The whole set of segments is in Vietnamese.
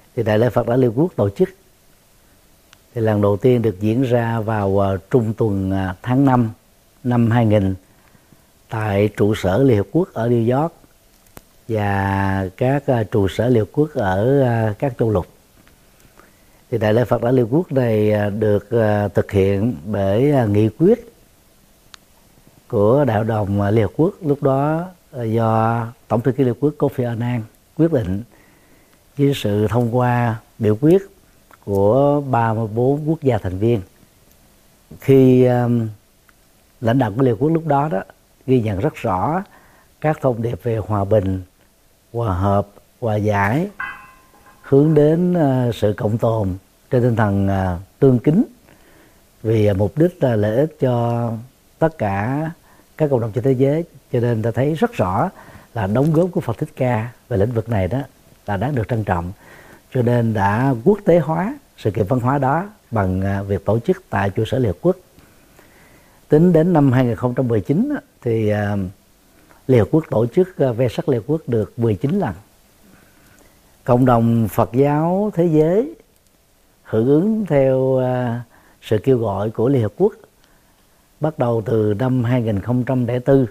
thì Đại lễ Phật Đản Liên Hợp Quốc tổ chức. Thì lần đầu tiên được diễn ra vào trung tuần tháng 5 năm 2000 tại trụ sở Liên Hợp Quốc ở New York và các trụ sở Liên Hợp Quốc ở các châu lục. Thì Đại lễ Phật Đản Liên Hợp Quốc này được thực hiện bởi nghị quyết của Đại hội đồng Liên Hợp Quốc lúc đó do Tổng thư ký Liên Hợp Quốc Kofi Annan quyết định với sự thông qua biểu quyết của 34 quốc gia thành viên. Khi lãnh đạo của Liên Hợp Quốc lúc đó ghi nhận rất rõ các thông điệp về hòa bình, hòa hợp, hòa giải, hướng đến sự cộng tồn trên tinh thần tương kính vì mục đích là lợi ích cho tất cả các cộng đồng trên thế giới. Cho nên ta thấy rất rõ là đóng góp của Phật Thích Ca về lĩnh vực này đó là đáng được trân trọng. Cho nên đã quốc tế hóa sự kiện văn hóa đó bằng việc tổ chức tại trụ sở Liên Hợp Quốc. Tính đến năm 2019 thì Liên Hợp Quốc tổ chức Vesak Liên Hợp Quốc được 19 lần. Cộng đồng Phật giáo thế giới hưởng ứng theo sự kêu gọi của Liên Hợp Quốc bắt đầu từ năm 2004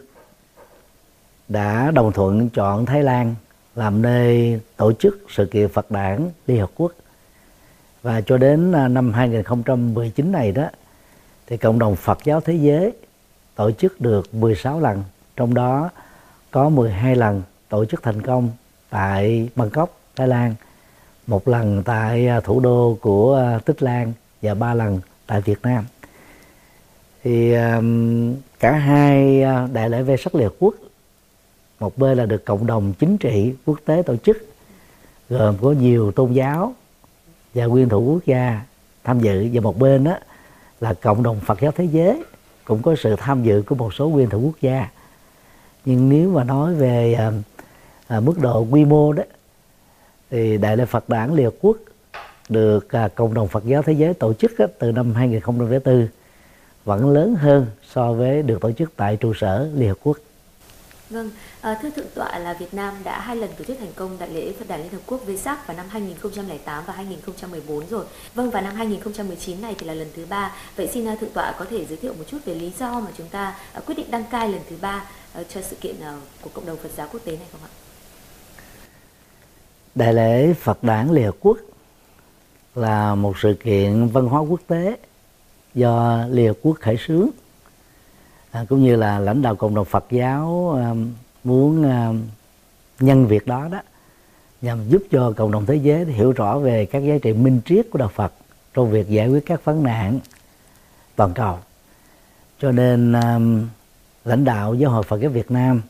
đã đồng thuận chọn Thái Lan làm nơi tổ chức sự kiện Phật Đản Liên Hợp Quốc. Và cho đến năm 2019 này đó thì cộng đồng Phật giáo thế giới tổ chức được 16 lần, trong đó có 12 lần tổ chức thành công tại Bangkok, Thái Lan, 1 lần tại thủ đô của Tích Lan và 3 lần tại Việt Nam. Thì cả hai đại lễ Vesak Liên Hợp Quốc, một bên là được cộng đồng chính trị quốc tế tổ chức gồm có nhiều tôn giáo và nguyên thủ quốc gia tham dự, và một bên đó là cộng đồng Phật giáo thế giới cũng có sự tham dự của một số nguyên thủ quốc gia. Nhưng nếu mà nói về mức độ quy mô đó thì Đại lễ Phật Đản Liên Hợp Quốc được cộng đồng Phật giáo thế giới tổ chức từ năm 2004 vẫn lớn hơn so với được tổ chức tại trụ sở Liên Hợp Quốc. Vâng, thưa Thượng tọa là Việt Nam đã 2 lần tổ chức thành công Đại lễ Phật Đản Liên Hợp Quốc Vesak vào năm 2008 và 2014 rồi. Vâng, và năm 2019 này thì là lần thứ 3. Vậy xin Thượng tọa có thể giới thiệu một chút về lý do mà chúng ta quyết định đăng cai lần thứ 3 cho sự kiện của cộng đồng Phật giáo quốc tế này không ạ? Đại lễ Phật Đản Liên Hợp Quốc là một sự kiện văn hóa quốc tế do Liên Hợp Quốc khởi xướng, cũng như là lãnh đạo cộng đồng Phật giáo muốn nhân việc đó nhằm giúp cho cộng đồng thế giới hiểu rõ về các giá trị minh triết của đạo Phật trong việc giải quyết các vấn nạn toàn cầu. Cho nên lãnh đạo Giáo hội Phật giáo Việt Nam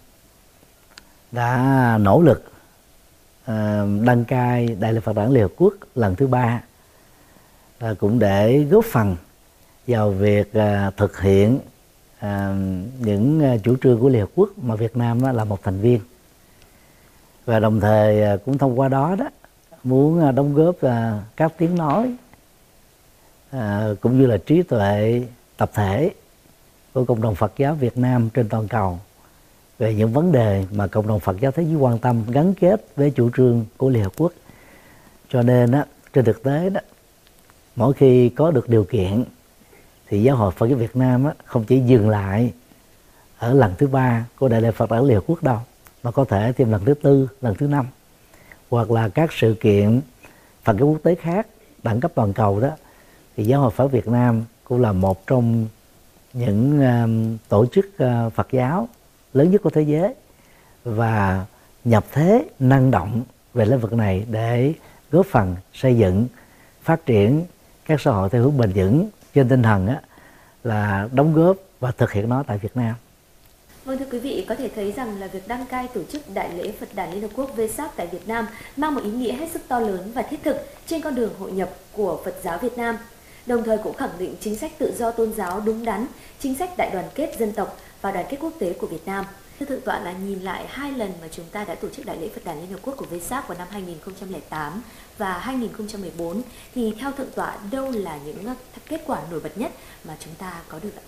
đã nỗ lực đăng cai Đại lễ Phật Đản Liên Hợp Quốc lần thứ 3, cũng để góp phần vào việc thực hiện những chủ trương của Liên Hợp Quốc mà Việt Nam là một thành viên, và đồng thời cũng thông qua đó muốn đóng góp các tiếng nói cũng như là trí tuệ tập thể của cộng đồng Phật giáo Việt Nam trên toàn cầu về những vấn đề mà cộng đồng Phật giáo thế giới quan tâm, gắn kết với chủ trương của Liên Hợp Quốc. Cho nên trên thực tế mỗi khi có được điều kiện thì Giáo hội Phật giáo Việt Nam không chỉ dừng lại ở lần thứ 3 của Đại lễ Phật Đản Liên Hợp Quốc đâu, mà có thể thêm lần thứ 4, lần thứ 5, hoặc là các sự kiện Phật giáo quốc tế khác đẳng cấp toàn cầu đó, thì Giáo hội Phật Việt Nam cũng là một trong những tổ chức Phật giáo lớn nhất của thế giới và nhập thế năng động về lĩnh vực này để góp phần xây dựng, phát triển các xã hội theo hướng bền vững trên tinh thần là đóng góp và thực hiện nó tại Việt Nam. Vâng, thưa quý vị, có thể thấy rằng là việc đăng cai tổ chức Đại lễ Phật Đản Liên Hợp Quốc Vesak tại Việt Nam mang một ý nghĩa hết sức to lớn và thiết thực trên con đường hội nhập của Phật giáo Việt Nam, đồng thời cũng khẳng định chính sách tự do tôn giáo đúng đắn, chính sách đại đoàn kết dân tộc và đoàn kết quốc tế của Việt Nam. Thưa Thượng tọa là nhìn lại 2 lần mà chúng ta đã tổ chức Đại lễ Phật Đản Liên Hợp Quốc của Vesak vào năm 2008 và 2014, thì theo Thượng tọa đâu là những kết quả nổi bật nhất mà chúng ta có được ạ?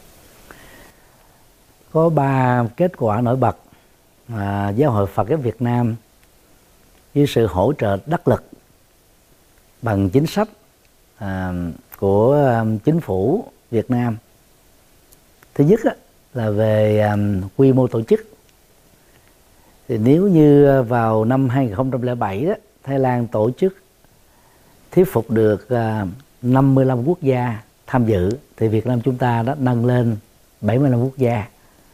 Có 3 kết quả nổi bật mà Giáo hội Phật giáo Việt Nam với sự hỗ trợ đắc lực bằng chính sách của chính phủ Việt Nam. Thứ nhất là về quy mô tổ chức. Thì nếu như vào năm 2007 đó, Thái Lan tổ chức thuyết phục được 55 quốc gia tham dự, thì Việt Nam chúng ta đã nâng lên 75 quốc gia.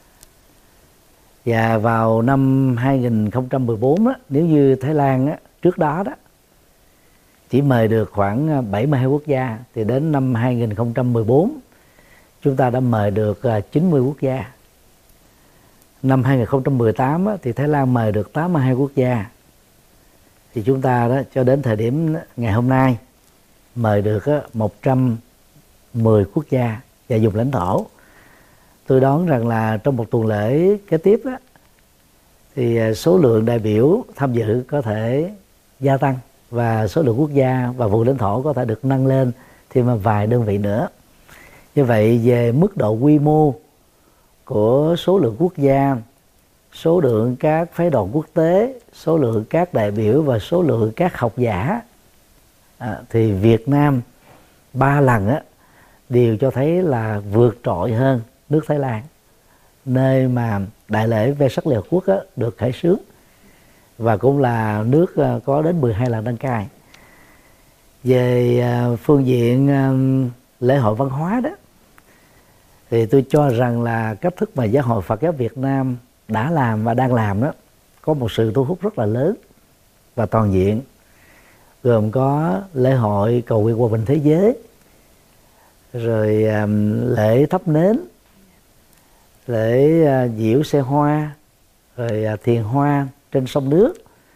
Và vào năm 2014 đó, nếu như Thái Lan trước đó chỉ mời được khoảng 72 quốc gia, thì đến năm 2014 chúng ta đã mời được 90 quốc gia. Năm 2018 thì Thái Lan mời được 82 quốc gia. Thì chúng ta đó cho đến thời điểm ngày hôm nay mời được 110 quốc gia và vùng lãnh thổ. Tôi đoán rằng là trong một tuần lễ kế tiếp thì số lượng đại biểu tham dự có thể gia tăng, và số lượng quốc gia và vùng lãnh thổ có thể được nâng lên thêm vài đơn vị nữa. Như vậy về mức độ quy mô của số lượng quốc gia, số lượng các phái đoàn quốc tế, số lượng các đại biểu và số lượng các học giả, thì Việt Nam 3 lần đều cho thấy là vượt trội hơn nước Thái Lan, nơi mà đại lễ Vesak Liên Hợp Quốc được khởi xướng, và cũng là nước có đến 12 lần đăng cai. Về phương diện lễ hội văn hóa đó, thì tôi cho rằng là cách thức mà Giáo hội Phật giáo Việt Nam đã làm và đang làm đó có một sự thu hút rất là lớn và toàn diện, gồm có lễ hội cầu nguyện hòa bình thế giới, rồi lễ thắp nến, lễ diễu xe hoa, rồi thiền hoa trên sông nước,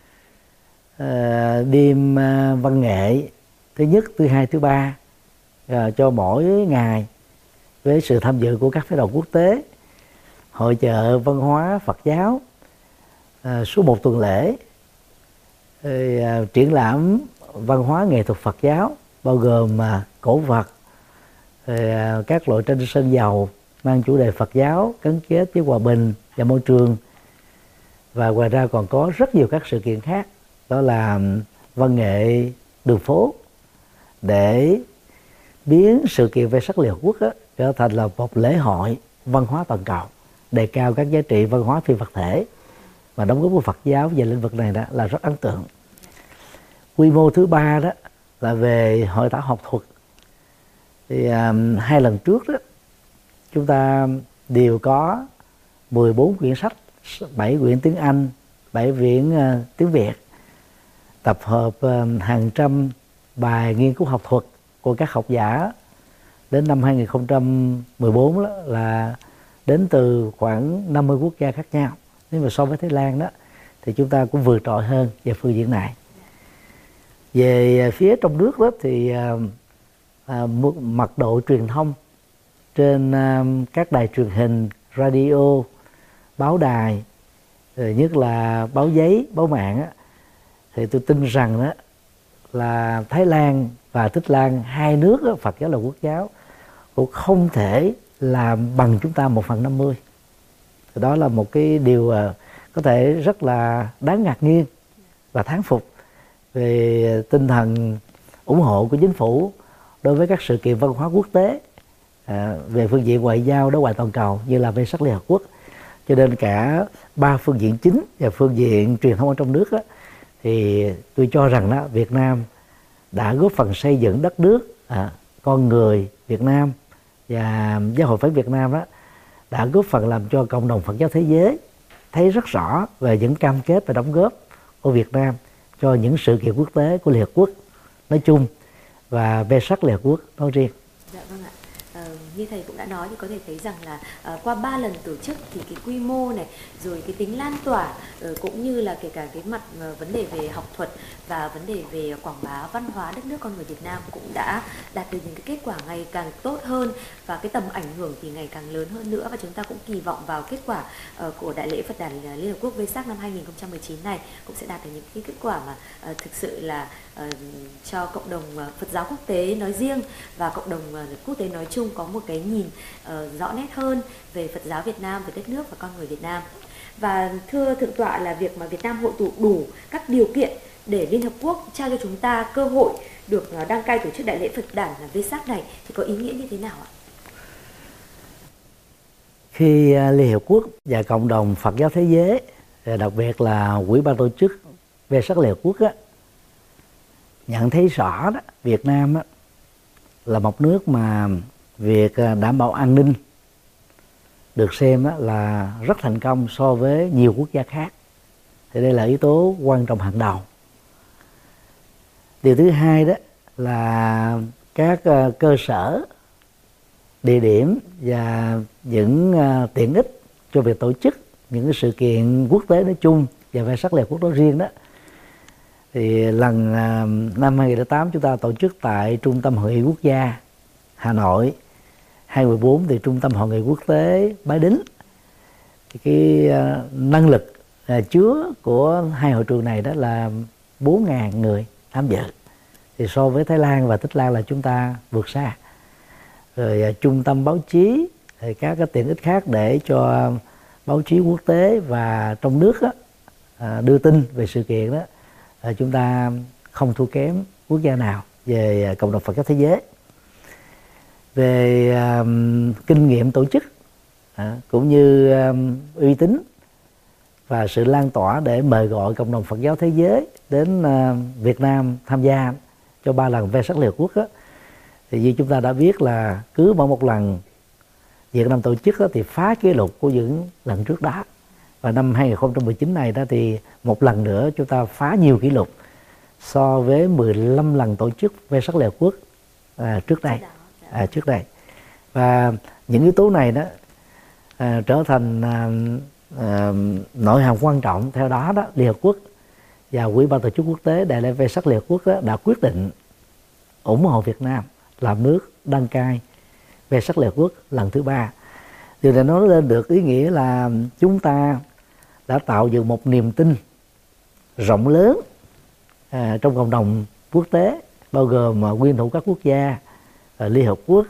đêm văn nghệ thứ nhất, thứ hai, thứ ba cho mỗi ngày với sự tham dự của các phái đoàn quốc tế, hội chợ văn hóa Phật giáo suốt một tuần lễ, triển lãm văn hóa nghệ thuật Phật giáo bao gồm cổ vật, các loại tranh sơn dầu mang chủ đề Phật giáo gắn kết với hòa bình và môi trường. Và ngoài ra còn có rất nhiều các sự kiện khác, đó là văn nghệ đường phố, để biến sự kiện Vesak Liên Hợp Quốc trở thành là một lễ hội văn hóa toàn cầu, đề cao các giá trị văn hóa phi vật thể, và đóng góp của Phật giáo về lĩnh vực này đó là rất ấn tượng. Quy mô thứ ba đó là về hội thảo học thuật. Thì 2 lần trước đó chúng ta đều có 14 quyển sách, 7 quyển tiếng Anh, 7 quyển tiếng Việt, tập hợp hàng trăm bài nghiên cứu học thuật của các học giả. Đến năm 2014 đó là đến từ khoảng 50 quốc gia khác nhau. Nếu mà so với Thái Lan đó thì chúng ta cũng vượt trội hơn về phương diện này. Về phía trong nước đó thì mật độ truyền thông trên các đài truyền hình, radio, báo đài, nhất là báo giấy, báo mạng thì tôi tin rằng đó là Thái Lan và Tích Lan, hai nước Phật giáo là quốc giáo, cũng không thể làm bằng chúng ta 1/50. Đó là một cái điều có thể rất là đáng ngạc nhiên và thán phục về tinh thần ủng hộ của chính phủ đối với các sự kiện văn hóa quốc tế về phương diện ngoại giao đối ngoại toàn cầu như là Vesak Liên Hợp Quốc. Cho nên cả 3 phương diện chính và phương diện truyền thông ở trong nước thì tôi cho rằng đó Việt Nam đã góp phần xây dựng đất nước, con người Việt Nam, và Giáo hội Phật Việt Nam đó đã góp phần làm cho cộng đồng Phật giáo thế giới thấy rất rõ về những cam kết và đóng góp của Việt Nam cho những sự kiện quốc tế của Liên Hợp Quốc nói chung và Vesak Liên Hợp Quốc nói riêng. Dạ vâng ạ. Như thầy cũng đã nói thì có thể thấy rằng là qua 3 lần tổ chức thì cái quy mô này, rồi cái tính lan tỏa, cũng như là kể cả cái mặt vấn đề về học thuật và vấn đề về quảng bá văn hóa đất nước con người Việt Nam cũng đã đạt được những cái kết quả ngày càng tốt hơn, và cái tầm ảnh hưởng thì ngày càng lớn hơn nữa, và chúng ta cũng kỳ vọng vào kết quả của Đại lễ Phật đản Liên Hợp Quốc Vesak năm 2019 này cũng sẽ đạt được những cái kết quả mà thực sự là cho cộng đồng Phật giáo quốc tế nói riêng và cộng đồng quốc tế nói chung có một cái nhìn rõ nét hơn về Phật giáo Việt Nam, về đất nước và con người Việt Nam. Và thưa Thượng tọa, là việc mà Việt Nam hội tụ đủ các điều kiện để Liên Hợp Quốc trao cho chúng ta cơ hội được đăng cai tổ chức Đại lễ Phật đản Vesak này thì có ý nghĩa như thế nào ạ? Khi Liên Hợp Quốc và cộng đồng Phật giáo thế giới, đặc biệt là Ủy ban tổ chức Vesak Liên Hợp Quốc nhận thấy rõ đó, Việt Nam là một nước mà việc đảm bảo an ninh được xem là rất thành công so với nhiều quốc gia khác, thì đây là yếu tố quan trọng hàng đầu. Điều thứ hai đó là các cơ sở, địa điểm và những tiện ích cho việc tổ chức những cái sự kiện quốc tế nói chung và Vesak Liên Hợp Quốc nói riêng đó. Thì lần năm 2008 chúng ta tổ chức tại Trung tâm Hội nghị Quốc gia Hà Nội, 2014 thì Trung tâm Hội nghị Quốc tế Bái Đính. Thì cái năng lực chứa của hai hội trường này đó là 4.000 người tham dự. Thì so với Thái Lan và Tích Lan là chúng ta vượt xa. Rồi trung tâm báo chí, thì các cái tiện ích khác để cho báo chí quốc tế và trong nước đưa tin về sự kiện đó, chúng ta không thua kém quốc gia nào về cộng đồng Phật giáo thế giới. Về kinh nghiệm tổ chức cũng như uy tín và sự lan tỏa để mời gọi cộng đồng Phật giáo thế giới đến Việt Nam tham gia cho 3 lần Vesak Liên Hợp Quốc thì như chúng ta đã biết là cứ mỗi một lần Việt Nam tổ chức thì phá kỷ lục của những lần trước đó. Và năm 2019 này đó thì một lần nữa chúng ta phá nhiều kỷ lục so với 15 lần tổ chức Vesak Liên Hợp Quốc trước đây. Và những yếu tố này đó trở thành nội hàm quan trọng. Theo đó đó, Liên Hợp Quốc và Ủy ban tổ chức quốc tế Đại lễ Vesak Liên Hợp Quốc đã quyết định ủng hộ Việt Nam làm nước đăng cai Vesak Liên Hợp Quốc lần thứ 3. Điều này nói lên được ý nghĩa là chúng ta đã tạo dựng một niềm tin rộng lớn trong cộng đồng quốc tế, bao gồm nguyên thủ các quốc gia, Liên Hợp Quốc,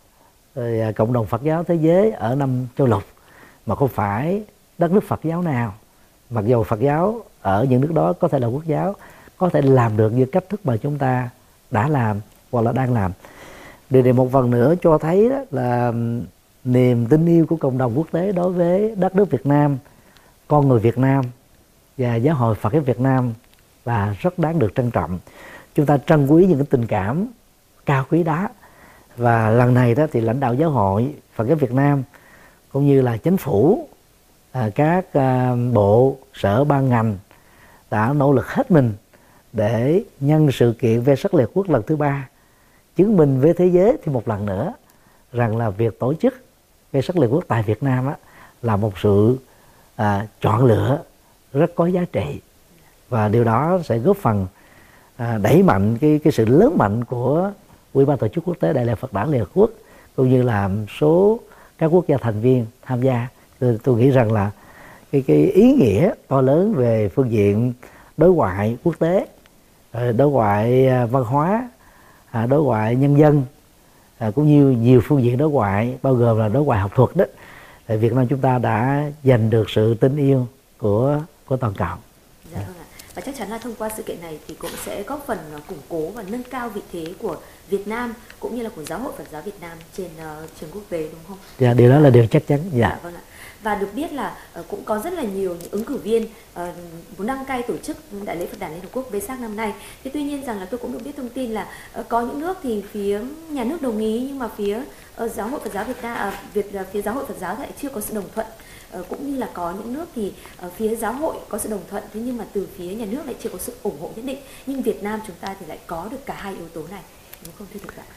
rồi cộng đồng Phật giáo thế giới ở 5 châu lục, mà không phải đất nước Phật giáo nào, mặc dù Phật giáo ở những nước đó có thể là quốc giáo, có thể làm được như cách thức mà chúng ta đã làm hoặc là đang làm. Điều này một phần nữa cho thấy đó là niềm tin yêu của cộng đồng quốc tế đối với đất nước Việt Nam, con người Việt Nam và giáo hội Phật giáo Việt Nam là rất đáng được trân trọng. Chúng ta trân quý những cái tình cảm cao quý đó. Và lần này đó thì lãnh đạo giáo hội Phật giáo Việt Nam cũng như là chính phủ, các bộ, sở, ban ngành đã nỗ lực hết mình để nhân sự kiện Vesak Liên Hợp Quốc lần thứ 3 chứng minh với thế giới thì một lần nữa rằng là việc tổ chức Vesak Liên Hợp Quốc tại Việt Nam là một sự chọn lựa rất có giá trị, và điều đó sẽ góp phần đẩy mạnh cái sự lớn mạnh của Ủy ban tổ chức quốc tế Đại lễ Phật đản Liên Hợp Quốc cũng như là số các quốc gia thành viên tham gia. Tôi nghĩ rằng là cái ý nghĩa to lớn về phương diện đối ngoại quốc tế, đối ngoại văn hóa, đối ngoại nhân dân, cũng như nhiều phương diện đối ngoại bao gồm là đối ngoại học thuật đó, tại Việt Nam chúng ta đã giành được sự tin yêu của toàn cầu. Dạ vâng ạ. Và chắc chắn là thông qua sự kiện này thì cũng sẽ góp phần củng cố và nâng cao vị thế của Việt Nam cũng như là của Giáo hội Phật giáo Việt Nam trên trường quốc tế, đúng không? Dạ, điều đó là điều chắc chắn. Dạ vâng ạ. Và được biết là cũng có rất là nhiều những ứng cử viên muốn đăng cai tổ chức Đại lễ Phật đản Liên Hợp Quốc Vesak năm nay. Thế tuy nhiên rằng là tôi cũng được biết thông tin là có những nước thì phía nhà nước đồng ý, nhưng mà phía Giáo hội Phật giáo Việt Nam, phía Giáo hội Phật giáo lại chưa có sự đồng thuận. Cũng như là có những nước thì phía giáo hội có sự đồng thuận, thế nhưng mà từ phía nhà nước lại chưa có sự ủng hộ nhất định. Nhưng Việt Nam chúng ta thì lại có được cả hai yếu tố này, đúng không thưa thượng tọa?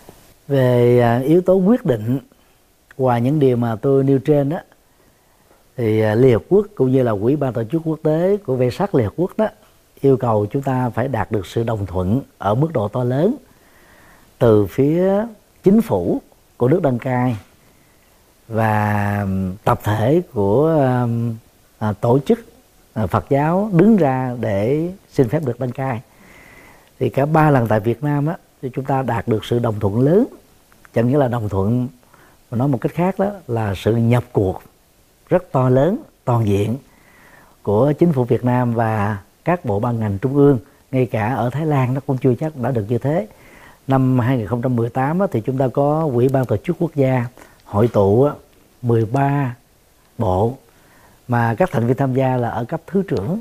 Về yếu tố quyết định, ngoài những điều mà tôi nêu trên đó, thì Liên Hợp Quốc cũng như là Ủy ban tổ chức quốc tế của Vesak Liên Hợp Quốc đó yêu cầu chúng ta phải đạt được sự đồng thuận ở mức độ to lớn từ phía chính phủ của nước đăng cai và tập thể của tổ chức Phật giáo đứng ra để xin phép được đăng cai. Thì cả 3 lần tại Việt Nam thì chúng ta đạt được sự đồng thuận lớn, chẳng những là đồng thuận mà nói một cách khác đó là sự nhập cuộc rất to lớn, toàn diện của chính phủ Việt Nam và các bộ ban ngành trung ương ngay cả ở Thái Lan nó cũng chưa chắc đã được như thế. Năm 2018 thì chúng ta có Ủy ban Tổ chức Quốc gia hội tụ 13 bộ, mà các thành viên tham gia là ở cấp thứ trưởng,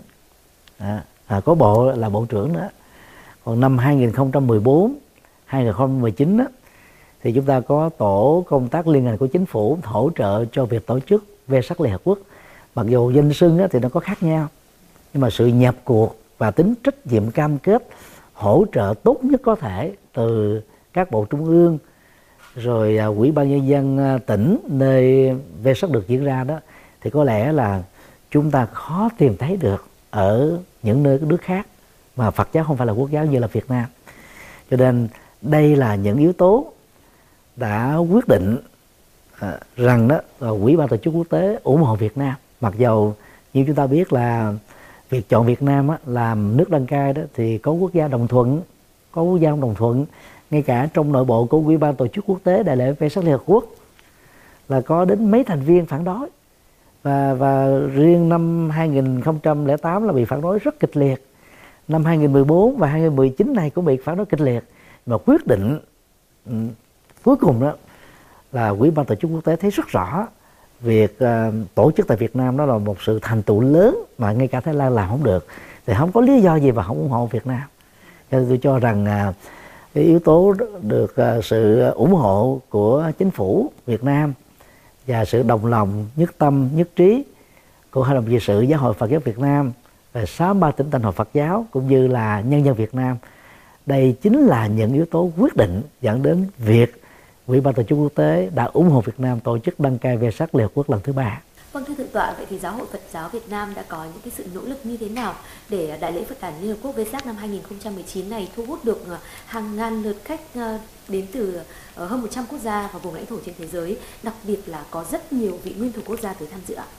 có bộ là bộ trưởng đó. Còn năm 2014, 2019 thì chúng ta có tổ công tác liên ngành của chính phủ hỗ trợ cho việc tổ chức Vesak Liên Hợp Quốc. Mặc dù danh xưng thì nó có khác nhau, nhưng mà sự nhập cuộc và tính trách nhiệm cam kết hỗ trợ tốt nhất có thể từ các bộ trung ương, rồi Ủy ban Nhân dân tỉnh nơi Vesak được diễn ra đó, thì có lẽ là chúng ta khó tìm thấy được ở những nước khác mà Phật giáo không phải là quốc giáo như là Việt Nam. Cho nên đây là những yếu tố đã quyết định rằng đó Ủy ban Tổ chức Quốc tế ủng hộ Việt Nam. Mặc dầu như chúng ta biết là việc chọn Việt Nam làm nước đăng cai đó thì có quốc gia đồng thuận, có quốc gia không đồng thuận. Ngay cả trong nội bộ của Ủy ban Tổ chức Quốc tế Đại lễ Vesak Liên Hợp Quốc là có đến mấy thành viên phản đối, và riêng năm 2008 là bị phản đối rất kịch liệt. Năm 2014 và 2019 này cũng bị phản đối kịch liệt. Mà quyết định cuối cùng đó là Ủy ban Tổ chức Quốc tế thấy rất rõ việc tổ chức tại Việt Nam đó là một sự thành tựu lớn mà ngay cả Thái Lan làm không được, thì không có lý do gì mà không ủng hộ Việt Nam. Cho nên tôi cho rằng cái yếu tố được sự ủng hộ của chính phủ Việt Nam và sự đồng lòng, nhất tâm, nhất trí của Hội đồng trị sự Giáo hội Phật giáo Việt Nam và 63 tỉnh thành hội Phật giáo cũng như là nhân dân Việt Nam, đây chính là những yếu tố quyết định dẫn đến việc Ủy ban Tổ chức Quốc tế đã ủng hộ Việt Nam tổ chức đăng cai Vesak Liên Hợp Quốc lần thứ 3. Vâng, thưa Thượng tọa, vậy thì Giáo hội Phật giáo Việt Nam đã có những cái sự nỗ lực như thế nào để Đại lễ Phật đản Liên Hợp Quốc Vesak năm 2019 này thu hút được hàng ngàn lượt khách đến từ hơn 100 quốc gia và vùng lãnh thổ trên thế giới, đặc biệt là có rất nhiều vị nguyên thủ quốc gia tới tham dự ạ?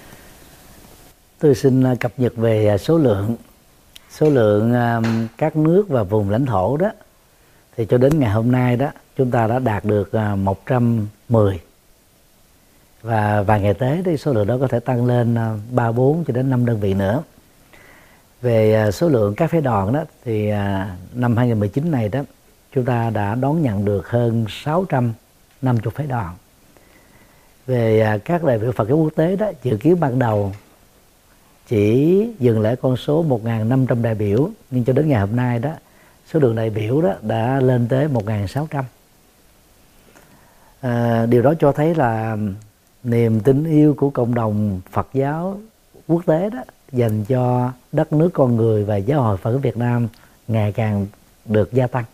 Tôi xin cập nhật về số lượng các nước và vùng lãnh thổ đó, thì cho đến ngày hôm nay đó chúng ta đã đạt được 110, và vài ngày tới thì số lượng đó có thể tăng lên 3, 4 cho đến 5 đơn vị nữa. Về số lượng các phái đoàn đó thì năm 2019 này đó chúng ta đã đón nhận được hơn 650 phái đoàn. Về các đại biểu Phật giáo quốc tế đó, dự kiến ban đầu chỉ dừng lại con số 1.500 đại biểu, nhưng cho đến ngày hôm nay đó số lượng đại biểu đó đã lên tới 1.600. Điều đó cho thấy là niềm tin yêu của cộng đồng Phật giáo quốc tế đó dành cho đất nước, con người và giáo hội Phật giáo Việt Nam ngày càng được gia tăng.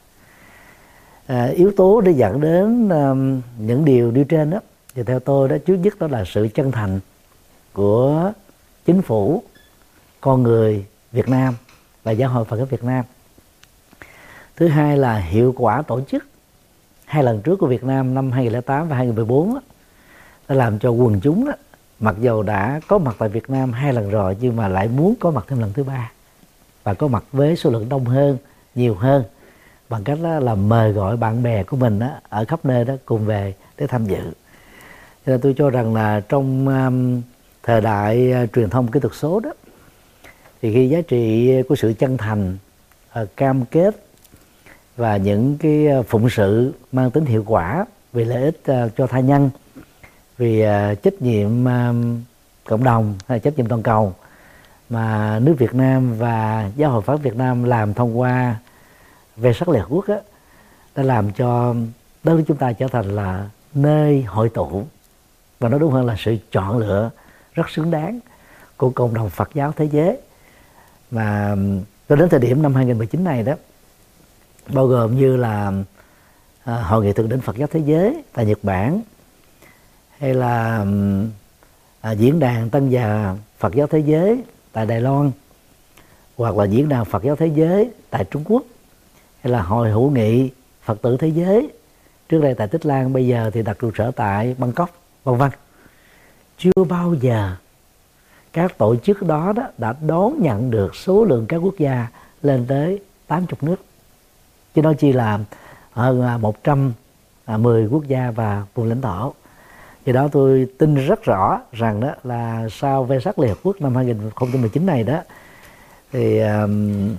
Yếu tố để dẫn đến những điều đi trên đó thì theo tôi đó, trước nhất đó là sự chân thành của chính phủ, con người Việt Nam và giáo hội Phật giáo Việt Nam. Thứ hai là hiệu quả tổ chức 2 lần trước của Việt Nam năm 2008 và 2014 đã làm cho quần chúng đó, mặc dù đã có mặt tại Việt Nam 2 lần rồi nhưng mà lại muốn có mặt thêm lần thứ 3 và có mặt với số lượng đông hơn, nhiều hơn, bằng cách đó là mời gọi bạn bè của mình đó, ở khắp nơi đó cùng về để tham dự. Cho nên tôi cho rằng là trong thời đại truyền thông kỹ thuật số đó, thì khi giá trị của sự chân thành, cam kết và những cái phụng sự mang tính hiệu quả vì lợi ích cho tha nhân, vì trách nhiệm cộng đồng hay trách nhiệm toàn cầu mà nước Việt Nam và Giáo hội Phật Việt Nam làm thông qua Vesak Liên Hợp Quốc đó, đã làm cho đất nước chúng ta trở thành là nơi hội tụ, và nói đúng hơn là sự chọn lựa rất xứng đáng của cộng đồng Phật giáo thế giới. Mà cho đến thời điểm năm 2019 này đó, bao gồm như là Hội nghị thượng đỉnh Phật giáo thế giới tại Nhật Bản, hay là diễn đàn Tăng già Phật giáo thế giới tại Đài Loan, hoặc là diễn đàn Phật giáo thế giới tại Trung Quốc, hay là Hội hữu nghị Phật tử thế giới trước đây tại Tích Lan, bây giờ thì đặt trụ sở tại Bangkok, vân vân. Chưa bao giờ các tổ chức đó đã đón nhận được số lượng các quốc gia lên tới 80 nước, chứ nói chi là hơn 110 quốc gia và vùng lãnh thổ. Do đó tôi tin rất rõ rằng đó là sau Vesak Liên Hợp Quốc năm 2019 này đó, thì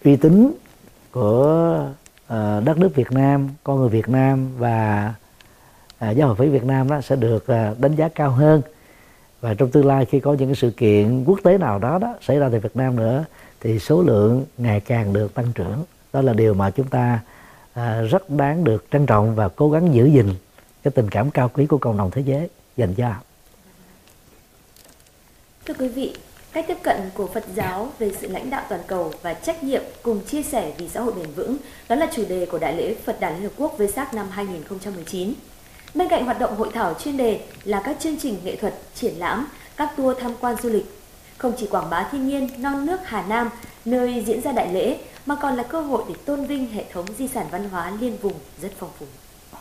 uy tín của đất nước Việt Nam, con người Việt Nam và giáo hội Phật Việt Nam đó sẽ được đánh giá cao hơn. Và trong tương lai khi có những cái sự kiện quốc tế nào đó xảy ra tại Việt Nam nữa thì số lượng ngày càng được tăng trưởng. Đó là điều mà chúng ta rất đáng được trân trọng và cố gắng giữ gìn cái tình cảm cao quý của cộng đồng thế giới dành cho. Thưa quý vị, cách tiếp cận của Phật giáo về sự lãnh đạo toàn cầu và trách nhiệm cùng chia sẻ vì xã hội bền vững, đó là chủ đề của Đại lễ Phật đản Liên Hợp Quốc Vesak năm 2019. Bên cạnh hoạt động hội thảo chuyên đề là các chương trình nghệ thuật, triển lãm, các tour tham quan du lịch, không chỉ quảng bá thiên nhiên non nước Hà Nam nơi diễn ra đại lễ mà còn là cơ hội để tôn vinh hệ thống di sản văn hóa liên vùng rất phong phú.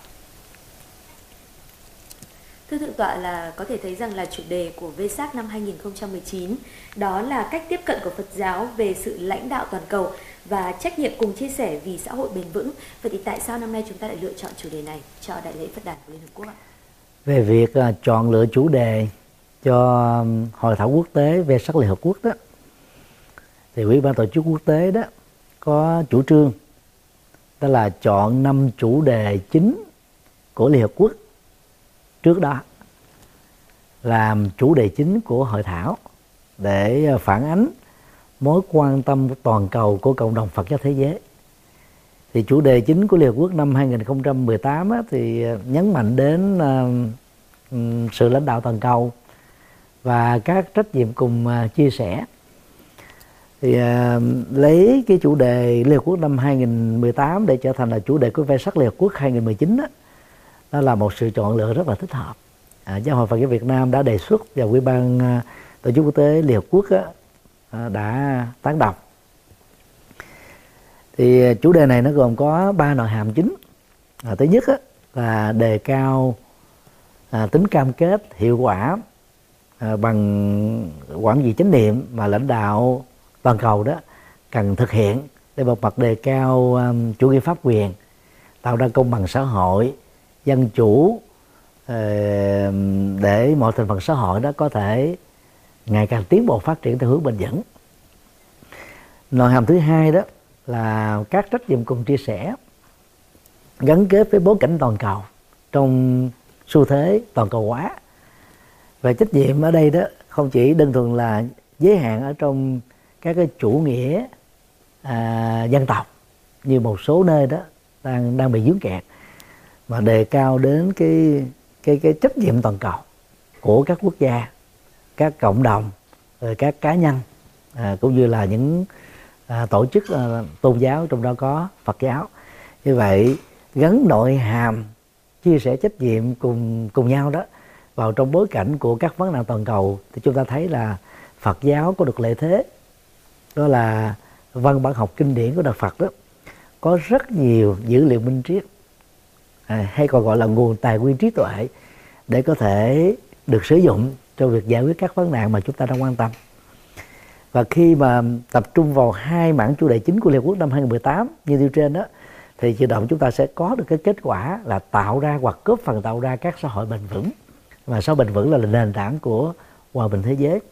Thưa Thượng tọa, là có thể thấy rằng là chủ đề của Vesak năm 2019 đó là cách tiếp cận của Phật giáo về sự lãnh đạo toàn cầu và trách nhiệm cùng chia sẻ vì xã hội bền vững. Vậy thì tại sao năm nay chúng ta lại lựa chọn chủ đề này cho Đại lễ Phật đản của Liên Hợp Quốc ạ? Về việc chọn lựa chủ đề cho hội thảo quốc tế Vesak Liên Hợp Quốc đó, thì Ủy ban tổ chức quốc tế đó có chủ trương đó là chọn 5 chủ đề chính của Liên Hợp Quốc trước đó làm chủ đề chính của hội thảo để phản ánh mối quan tâm toàn cầu của cộng đồng Phật giáo thế giới. Thì chủ đề chính của Liên Hợp Quốc năm 2018 thì nhấn mạnh đến sự lãnh đạo toàn cầu và các trách nhiệm cùng chia sẻ. Thì lấy cái chủ đề Liên Hợp Quốc năm 2018 để trở thành là chủ đề của Vesak Liên Hợp Quốc 2019 đó là một sự chọn lựa rất là thích hợp. Giáo hội Phật giáo Việt Nam đã đề xuất và Ủy ban tổ chức quốc tế Liên Hợp Quốc đã tán đồng. Thì chủ đề này nó gồm có 3 nội hàm chính. Thứ nhất là đề cao tính cam kết hiệu quả bằng quản trị chánh niệm mà lãnh đạo toàn cầu đó cần thực hiện, để một mặt đề cao chủ nghĩa pháp quyền, tạo ra công bằng xã hội, dân chủ, để mọi thành phần xã hội đó có thể ngày càng tiến bộ phát triển theo hướng bền vững. Nội hàm thứ hai đó là các trách nhiệm cùng chia sẻ gắn kết với bối cảnh toàn cầu trong xu thế toàn cầu hóa. Và trách nhiệm ở đây đó không chỉ đơn thuần là giới hạn ở trong các cái chủ nghĩa dân tộc như một số nơi đó đang bị vướng kẹt, mà đề cao đến cái trách nhiệm toàn cầu của các quốc gia, các cộng đồng, các cá nhân, cũng như là những tổ chức tôn giáo, trong đó có Phật giáo. Như vậy gắn nội hàm chia sẻ trách nhiệm cùng nhau đó vào trong bối cảnh của các vấn nạn toàn cầu, thì chúng ta thấy là Phật giáo có được lợi thế, đó là văn bản học kinh điển của Đạo Phật đó có rất nhiều dữ liệu minh triết, hay còn gọi là nguồn tài nguyên trí tuệ, để có thể được sử dụng cho việc giải quyết các vấn nạn mà chúng ta đang quan tâm. Và khi mà tập trung vào 2 mảng chủ đề chính của Liên Hợp Quốc năm 2018 như nêu trên đó, thì tự động chúng ta sẽ có được cái kết quả là tạo ra hoặc góp phần tạo ra các xã hội bền vững. Và xã hội bền vững là nền tảng của hòa bình thế giới.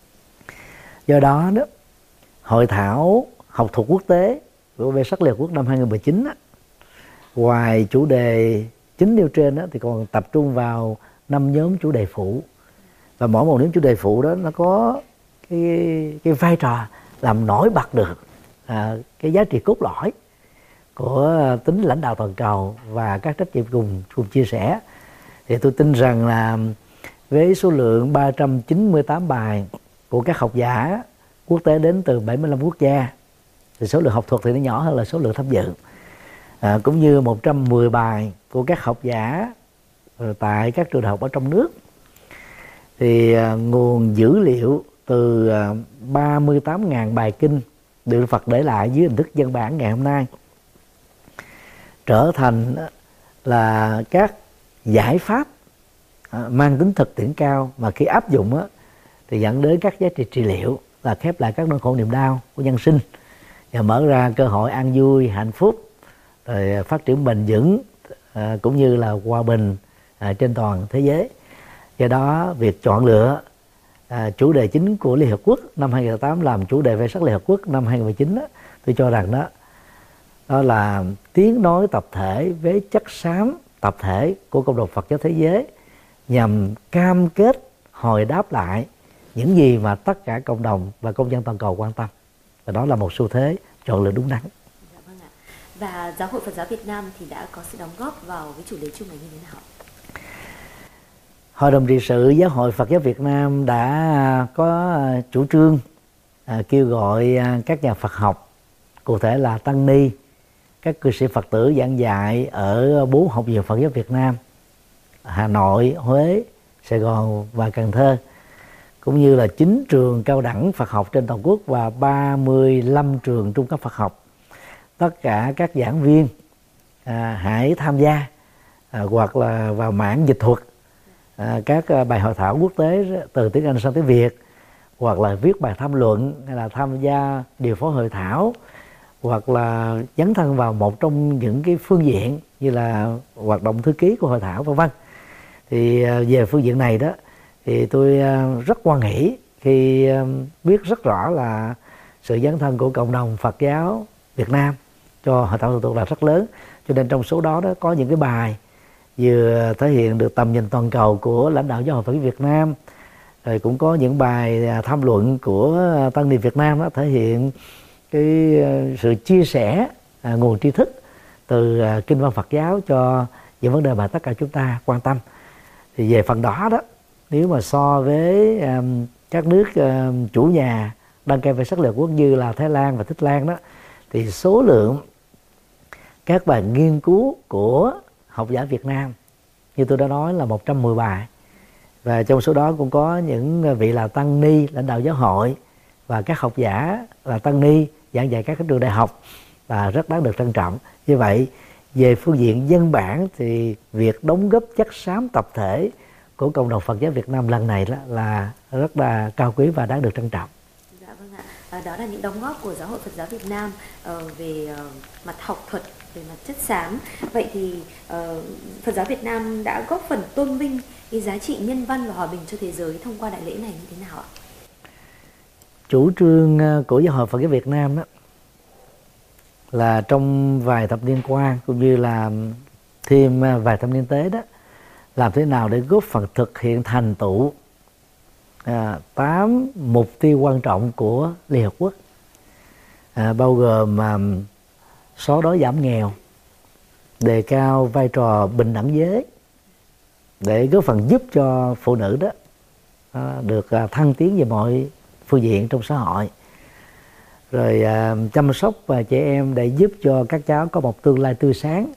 Do đó đó, hội thảo học thuật quốc tế của Vesak Liên Hợp Quốc năm 2019 đó, ngoài chủ đề chính nêu trên đó, thì còn tập trung vào 5 nhóm chủ đề phụ. Và mỗi một nhóm chủ đề phụ đó nó có cái vai trò làm nổi bật được cái giá trị cốt lõi của tính lãnh đạo toàn cầu và các trách nhiệm cùng chia sẻ. Thì tôi tin rằng là với số lượng 398 bài của các học giả quốc tế đến từ 75 quốc gia, thì số lượng học thuật thì nó nhỏ hơn là số lượng tham dự, cũng như 110 bài của các học giả tại các trường đại học ở trong nước. Thì nguồn dữ liệu từ 38.000 bài kinh được Phật để lại dưới hình thức văn bản ngày hôm nay trở thành là các giải pháp mang tính thực tiễn cao, mà khi áp dụng thì dẫn đến các giá trị trị liệu, là khép lại các nỗi khổ niềm đau của nhân sinh và mở ra cơ hội an vui, hạnh phúc, rồi phát triển bền vững, cũng như là hòa bình trên toàn thế giới. Do đó việc chọn lựa chủ đề chính của Liên Hợp Quốc năm 2008 làm chủ đề về sắc Liên Hợp Quốc năm 2019 đó, tôi cho rằng đó là tiếng nói tập thể với chất xám tập thể của cộng đồng Phật giáo thế giới, nhằm cam kết hồi đáp lại những gì mà tất cả cộng đồng và công dân toàn cầu quan tâm, và đó là một xu thế chọn lựa đúng đắn. Dạ vâng ạ. Và Giáo hội Phật giáo Việt Nam thì đã có sự đóng góp vào cái chủ đề chung này như thế nào? Hội đồng trị sự Giáo hội Phật giáo Việt Nam đã có chủ trương kêu gọi các nhà Phật học, cụ thể là tăng ni, các cư sĩ Phật tử giảng dạy ở 4 học viện Phật giáo Việt Nam: Hà Nội, Huế, Sài Gòn và Cần Thơ, cũng như là 9 trường cao đẳng Phật học trên toàn quốc và 35 trường trung cấp Phật học. Tất cả các giảng viên hãy tham gia hoặc là vào mảng dịch thuật các bài hội thảo quốc tế từ tiếng Anh sang tiếng Việt, hoặc là viết bài tham luận, hay là tham gia điều phối hội thảo, hoặc là dấn thân vào một trong những cái phương diện như là hoạt động thư ký của hội thảo v.v. Thì về phương diện này đó thì tôi rất hoan hỷ khi biết rất rõ là sự dấn thân của cộng đồng Phật giáo Việt Nam cho hội thảo thượng tọa là rất lớn. Cho nên trong số đó có những cái bài vừa thể hiện được tầm nhìn toàn cầu của lãnh đạo Giáo hội Phật giáo Việt Nam, rồi cũng có những bài tham luận của tăng ni Việt Nam thể hiện cái sự chia sẻ nguồn tri thức từ kinh văn Phật giáo cho những vấn đề mà tất cả chúng ta quan tâm. Thì về phần đó nếu mà so với các nước chủ nhà đăng ký về sắc Liên Hợp Quốc như là Thái Lan và Tích Lan thì số lượng các bài nghiên cứu của học giả Việt Nam như tôi đã nói là 110 bài, và trong số đó cũng có những vị là tăng ni lãnh đạo giáo hội và các học giả là tăng ni giảng dạy các trường đại học, và rất đáng được trân trọng. Như vậy về phương diện dân bản thì việc đóng góp chất xám tập thể của cộng đồng Phật giáo Việt Nam lần này là rất là cao quý và đáng được trân trọng. Dạ vâng ạ. Đó là những đóng góp của Giáo hội Phật giáo Việt Nam về mặt học thuật, về mặt chất xám. Vậy thì Phật giáo Việt Nam đã góp phần tôn vinh cái giá trị nhân văn và hòa bình cho thế giới thông qua đại lễ này như thế nào ạ? Chủ trương của Giáo hội Phật giáo Việt Nam là trong vài thập niên qua cũng như là thêm vài thập niên tới làm thế nào để góp phần thực hiện thành tựu 8 mục tiêu quan trọng của Liên Hợp Quốc, bao gồm xóa đói giảm nghèo, đề cao vai trò bình đẳng giới để góp phần giúp cho phụ nữ được thăng tiến về mọi phương diện trong xã hội, rồi chăm sóc trẻ em để giúp cho các cháu có một tương lai tươi sáng,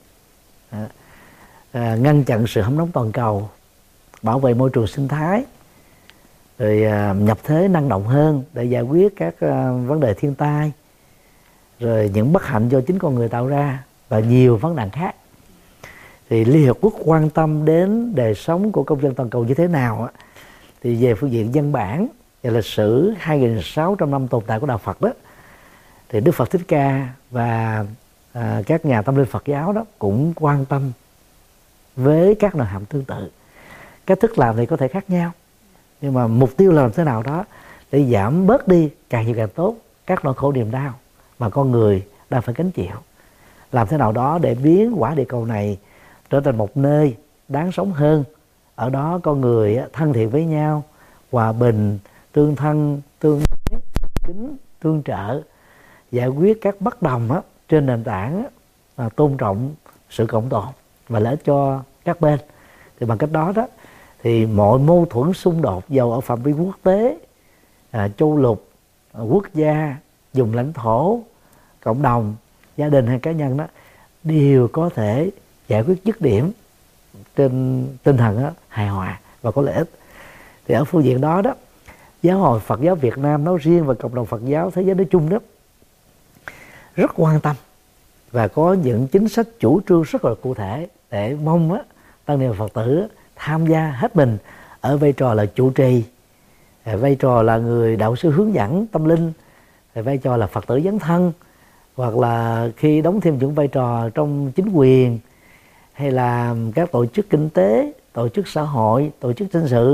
ngăn chặn sự hâm nóng toàn cầu, bảo vệ môi trường sinh thái, rồi nhập thế năng động hơn để giải quyết các vấn đề thiên tai, rồi những bất hạnh do chính con người tạo ra, và nhiều vấn nạn khác. Thì Liên Hợp Quốc quan tâm đến đời sống của công dân toàn cầu như thế nào thì về phương diện dân bản và lịch sử 2.600 năm tồn tại của đạo Phật thì Đức Phật Thích Ca và các nhà tâm linh Phật giáo cũng quan tâm với các nội hàm tương tự. Cách thức làm thì có thể khác nhau, nhưng mà mục tiêu là làm thế nào đó để giảm bớt đi càng nhiều càng tốt các nỗi khổ niềm đau mà con người đang phải gánh chịu. Làm thế nào đó để biến quả địa cầu này trở thành một nơi đáng sống hơn. Ở đó con người thân thiện với nhau, hòa bình, tương thân, tương ái, kính, tương trợ, giải quyết các bất đồng trên nền tảng tôn trọng sự cộng tồn và lợi ích cho các bên. Thì bằng cách đó thì mọi mâu thuẫn xung đột dầu ở phạm vi quốc tế, châu lục, quốc gia, vùng lãnh thổ, cộng đồng, gia đình hay cá nhân đều có thể giải quyết dứt điểm trên tinh thần hài hòa và có lợi ích. Thì ở phương diện đó Giáo hội Phật giáo Việt Nam nói riêng và cộng đồng Phật giáo thế giới nói chung rất quan tâm và có những chính sách chủ trương rất là cụ thể để mong tăng ni Phật tử tham gia hết mình ở vai trò là chủ trì, vai trò là người đạo sư hướng dẫn tâm linh, vai trò là Phật tử dấn thân, hoặc là khi đóng thêm những vai trò trong chính quyền hay là các tổ chức kinh tế, tổ chức xã hội, tổ chức dân sự,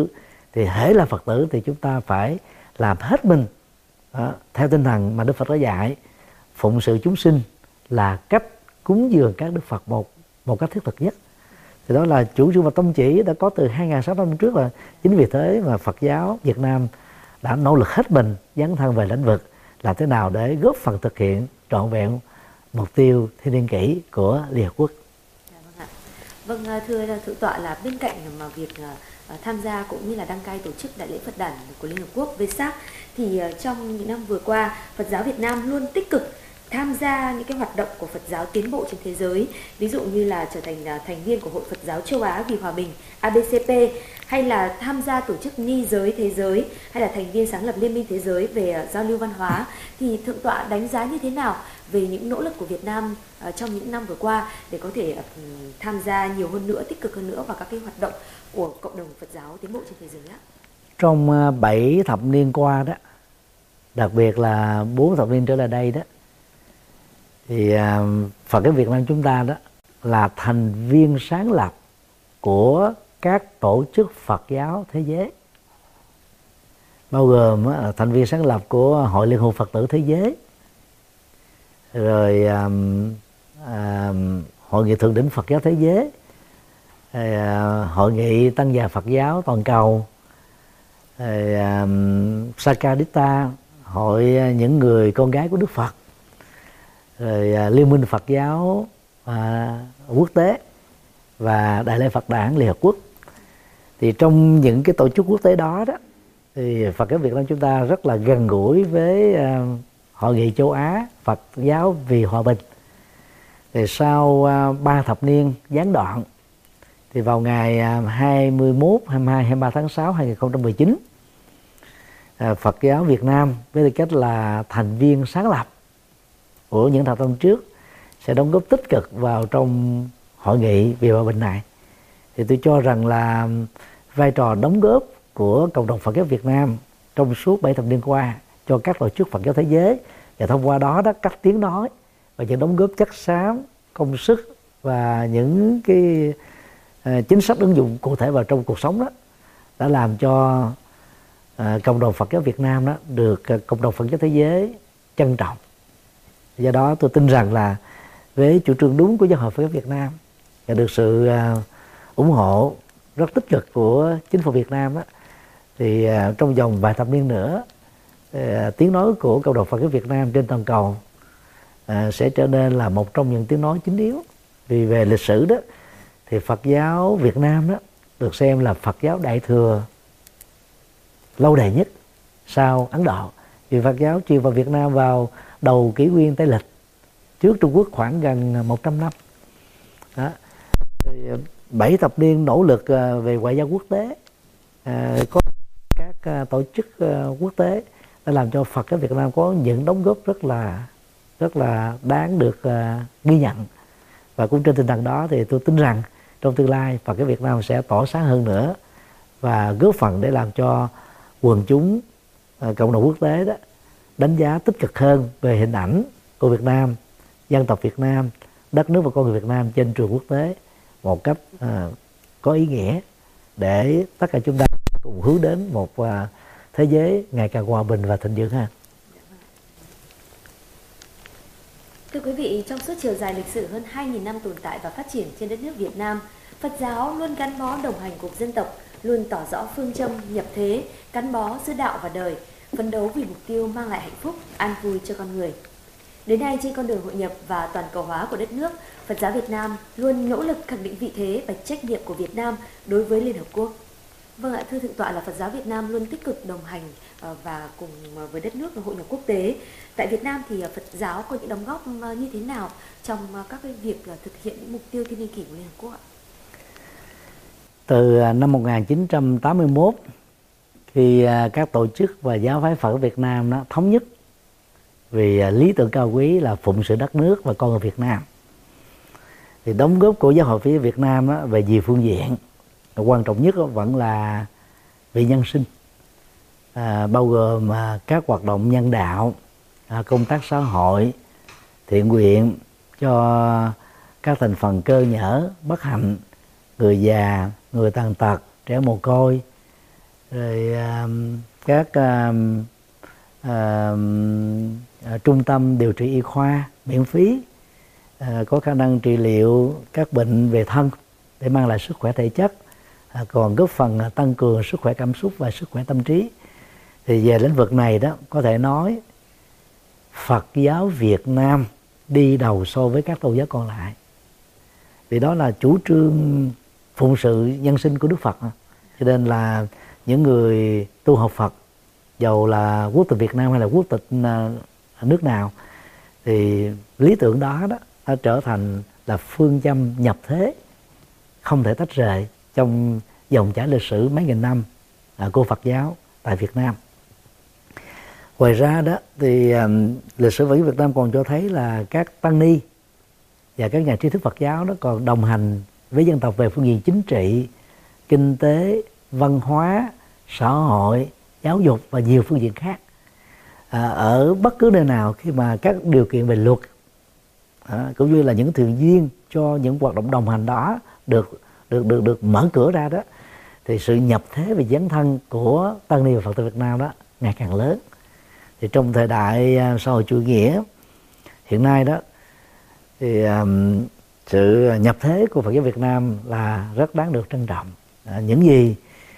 thì hễ là Phật tử thì chúng ta phải làm hết mình theo tinh thần mà Đức Phật đã dạy, phụng sự chúng sinh là cách cúng dường các Đức Phật một cách thiết thực nhất. Thì đó là chủ trương và tông chỉ đã có từ 2.600 năm trước rồi. Chính vì thế mà Phật giáo Việt Nam đã nỗ lực hết mình dấn thân về lĩnh vực làm thế nào để góp phần thực hiện trọn vẹn mục tiêu thiên niên kỷ của Liên Hợp Quốc. Vâng, thưa thượng tọa, là bên cạnh mà việc tham gia cũng như là đăng cai tổ chức Đại lễ Phật đản của Liên Hợp Quốc Vesak, thì trong những năm vừa qua, Phật giáo Việt Nam luôn tích cực tham gia những cái hoạt động của Phật giáo tiến bộ trên thế giới, ví dụ như là trở thành thành viên của Hội Phật giáo Châu Á vì Hòa bình ABCP, hay là tham gia tổ chức Ni giới thế giới, hay là thành viên sáng lập Liên minh thế giới về giao lưu văn hóa. Thì thượng tọa đánh giá như thế nào về những nỗ lực của Việt Nam trong những năm vừa qua để có thể tham gia nhiều hơn nữa, tích cực hơn nữa vào các cái hoạt động của cộng đồng Phật giáo tiến bộ trên thế giới ạ? Trong 7 thập niên qua đó, đặc biệt là 4 thập niên trở lại đây đó, thì Phật giáo Việt Nam chúng ta đó là thành viên sáng lập của các tổ chức Phật giáo thế giới, bao gồm thành viên sáng lập của Hội Liên Hiệp Phật tử Thế giới, rồi Hội nghị thượng đỉnh Phật giáo thế giới, Hội nghị Tăng già Phật giáo toàn cầu, Sakadita, Hội những người con gái của Đức Phật, rồi Liên minh Phật giáo quốc tế và Đại lễ Phật đản Liên Hợp Quốc. Thì trong những cái tổ chức quốc tế đó đó, thì Phật giáo Việt Nam chúng ta rất là gần gũi với Hội nghị Châu Á Phật giáo vì hòa bình. Thì sau 3 thập niên gián đoạn, thì vào ngày 21, 22, 23 tháng 6 2019, Phật giáo Việt Nam với tư cách là thành viên sáng lập của những thập năm trước sẽ đóng góp tích cực vào trong hội nghị vì hòa bình này. Thì tôi cho rằng là vai trò đóng góp của cộng đồng Phật giáo Việt Nam trong suốt 7 thập niên qua cho các tổ chức Phật giáo thế giới, và thông qua đó các tiếng nói và những đóng góp chất xám, công sức và những cái chính sách ứng dụng cụ thể vào trong cuộc sống đó, đã làm cho cộng đồng Phật giáo Việt Nam đó được cộng đồng Phật giáo thế giới trân trọng. Do đó tôi tin rằng là với chủ trương đúng của Giáo hội Phật giáo Việt Nam và được sự ủng hộ rất tích cực của chính phủ Việt Nam đó, thì trong vòng vài thập niên nữa, tiếng nói của cộng đồng Phật giáo Việt Nam trên toàn cầu sẽ trở nên là một trong những tiếng nói chính yếu. Vì về lịch sử đó thì Phật giáo Việt Nam đó được xem là Phật giáo Đại thừa lâu đời nhất sau Ấn Độ. Vì Phật giáo truyền vào Việt Nam vào đầu kỷ nguyên Tây lịch, trước Trung Quốc khoảng gần 100 năm. Đó. 7 thập niên nỗ lực về ngoại giao quốc tế, có các tổ chức quốc tế đã làm cho Phật giáo Việt Nam có những đóng góp rất là đáng được ghi nhận. Và cũng trên tinh thần đó thì tôi tin rằng trong tương lai Phật giáo Việt Nam sẽ tỏ sáng hơn nữa và góp phần để làm cho quần chúng cộng đồng quốc tế đó đánh giá tích cực hơn về hình ảnh của Việt Nam, dân tộc Việt Nam, đất nước và con người Việt Nam trên trường quốc tế một cách có ý nghĩa, để tất cả chúng ta cùng hướng đến một thế giới ngày càng hòa bình và thịnh vượng hơn. Thưa quý vị, trong suốt chiều dài lịch sử hơn 2.000 năm tồn tại và phát triển trên đất nước Việt Nam, Phật giáo luôn gắn bó đồng hành cùng dân tộc, luôn tỏ rõ phương châm nhập thế, gắn bó giữa đạo và đời, phấn đấu vì mục tiêu mang lại hạnh phúc, an vui cho con người. Đến nay, trên con đường hội nhập và toàn cầu hóa của đất nước, Phật giáo Việt Nam luôn nỗ lực khẳng định vị thế và trách nhiệm của Việt Nam đối với Liên Hợp Quốc. Vâng ạ, thưa Thượng tọa, là Phật giáo Việt Nam luôn tích cực đồng hành và cùng với đất nước và hội nhập quốc tế. Tại Việt Nam thì Phật giáo có những đóng góp như thế nào trong các cái việc thực hiện những mục tiêu thiên niên kỷ của Liên Hợp Quốc ạ? Từ năm 1981, khi các tổ chức và giáo phái Phật Việt Nam nó thống nhất vì lý tưởng cao quý là phụng sự đất nước và con người Việt Nam, thì đóng góp của giáo hội phía Việt Nam đó, về nhiều phương diện, quan trọng nhất vẫn là vì nhân sinh, bao gồm các hoạt động nhân đạo, công tác xã hội, thiện nguyện cho các thành phần cơ nhở, bất hạnh, người già, người tàn tật, trẻ mồ côi, rồi các trung tâm điều trị y khoa miễn phí, có khả năng trị liệu các bệnh về thân để mang lại sức khỏe thể chất, còn góp phần tăng cường sức khỏe cảm xúc và sức khỏe tâm trí. Thì về lĩnh vực này đó, có thể nói Phật giáo Việt Nam đi đầu so với các tôn giáo còn lại, vì đó là chủ trương phụng sự nhân sinh của Đức Phật. Cho nên là những người tu học Phật, dầu là quốc tịch Việt Nam hay là quốc tịch nước nào, thì lý tưởng đó đã trở thành là phương châm nhập thế, không thể tách rời trong dòng chảy lịch sử mấy nghìn năm của Phật giáo tại Việt Nam. Ngoài ra đó thì lịch sử Phật giáo Việt Nam còn cho thấy là các tăng ni và các nhà trí thức Phật giáo đó còn đồng hành với dân tộc về phương diện chính trị, kinh tế, văn hóa, xã hội, giáo dục và nhiều phương diện khác. Ở bất cứ nơi nào khi mà các điều kiện về luật cũng như là những thuyền duyên cho những hoạt động đồng hành đó được mở cửa ra đó, thì sự nhập thế về dấn thân của tăng ni và Phật tử Việt Nam đó ngày càng lớn. Thì trong thời đại xã hội chủ nghĩa hiện nay đó, thì sự nhập thế của Phật giáo Việt Nam là rất đáng được trân trọng. Những gì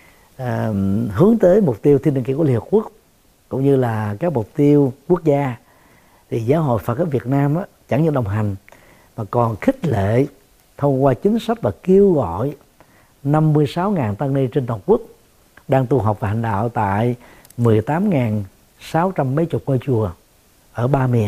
hướng tới mục tiêu thiên niên kỷ của Liên Hợp Quốc cũng như là các mục tiêu quốc gia, thì giáo hội Phật giáo Việt Nam á, chẳng những đồng hành mà còn khích lệ thông qua chính sách và kêu gọi 56.000 tăng ni trên toàn quốc đang tu học và hành đạo tại 18.600 mấy chục ngôi chùa ở 3 miền.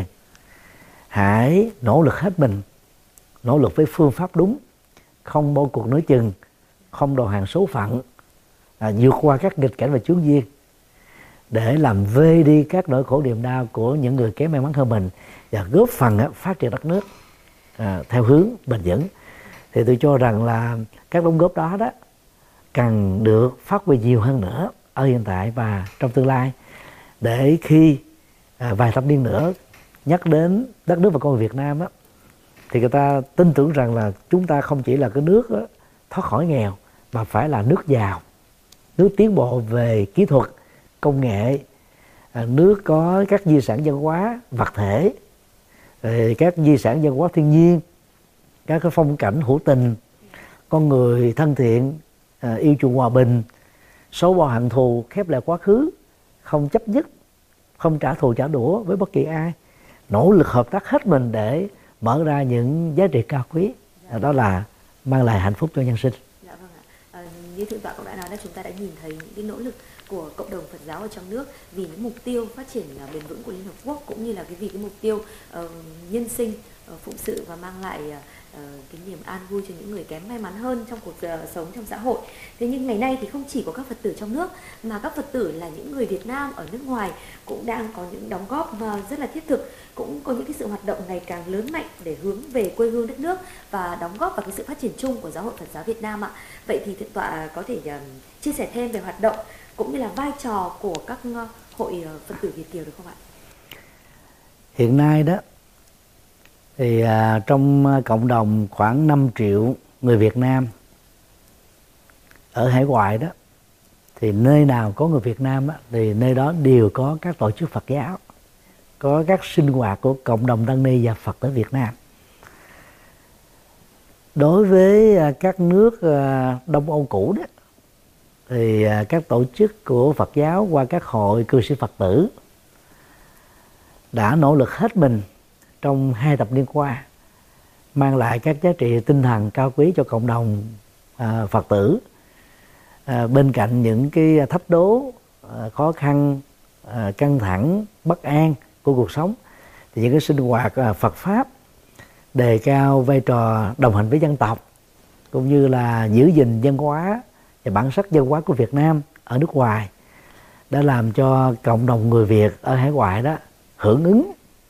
Hãy nỗ lực hết mình, nỗ lực với phương pháp đúng, không bỏ cuộc nửa chừng, không đầu hàng số phận, vượt qua các nghịch cảnh và chướng duyên để làm vơi đi các nỗi khổ niềm đau của những người kém may mắn hơn mình và góp phần phát triển đất nước theo hướng bền vững. Thì tôi cho rằng là các đóng góp đó cần được phát huy nhiều hơn nữa ở hiện tại và trong tương lai, để khi vài thập niên nữa nhắc đến đất nước và con người Việt Nam thì người ta tin tưởng rằng là chúng ta không chỉ là cái nước thoát khỏi nghèo, mà phải là nước giàu, nước tiến bộ về kỹ thuật, công nghệ, nước có các di sản văn hóa vật thể, các di sản văn hóa thiên nhiên, các cái phong cảnh hữu tình, con người thân thiện, yêu chuộng hòa bình, xóa bỏ hận thù, khép lại quá khứ, không chấp nhất, không trả thù trả đũa với bất kỳ ai, nỗ lực hợp tác hết mình để mở ra những giá trị cao quý, đó là mang lại hạnh phúc cho nhân sinh. Dạ vâng ạ. Như thượng tọa cũng đã nói là chúng ta đã nhìn thấy những cái nỗ lực của cộng đồng Phật giáo ở trong nước vì những mục tiêu phát triển bền vững của Liên Hợp Quốc, cũng như là vì cái mục tiêu nhân sinh, phụng sự và mang lại cái niềm an vui cho những người kém may mắn hơn trong cuộc sống trong xã hội. Thế nhưng ngày nay thì không chỉ có các Phật tử trong nước, mà các Phật tử là những người Việt Nam ở nước ngoài cũng đang có những đóng góp rất là thiết thực, cũng có những cái sự hoạt động ngày càng lớn mạnh để hướng về quê hương đất nước và đóng góp vào cái sự phát triển chung của giáo hội Phật giáo Việt Nam ạ. Vậy thì thượng tọa có thể chia sẻ thêm về hoạt động cũng như là vai trò của các hội Phật tử Việt kiều được không ạ? Hiện nay đó thì trong cộng đồng khoảng 5 triệu người Việt Nam ở hải ngoại đó, thì nơi nào có người Việt Nam thì nơi đó đều có các tổ chức Phật giáo, có các sinh hoạt của cộng đồng tăng ni và Phật tử Việt Nam. Đối với các nước Đông Âu cũ đó, thì các tổ chức của Phật giáo qua các hội cư sĩ Phật tử đã nỗ lực hết mình trong 2 thập niên qua, mang lại các giá trị tinh thần cao quý cho cộng đồng Phật tử. Bên cạnh những cái thách đố, khó khăn, căng thẳng, bất an của cuộc sống, thì những cái sinh hoạt Phật pháp đề cao vai trò đồng hành với dân tộc, cũng như là giữ gìn văn hóa và bản sắc văn hóa của Việt Nam ở nước ngoài, đã làm cho cộng đồng người Việt ở hải ngoại đó hưởng ứng